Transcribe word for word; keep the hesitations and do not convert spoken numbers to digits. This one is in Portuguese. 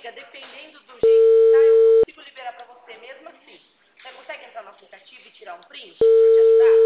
amiga, dependendo do jeito que tá, eu consigo liberar pra você mesmo assim. Você consegue entrar no aplicativo e tirar um print pra eu te ajudar?